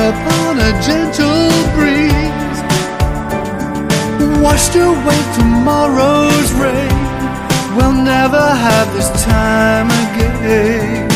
upon a gentle breeze, washed away tomorrow's rain. We'll never have this time again.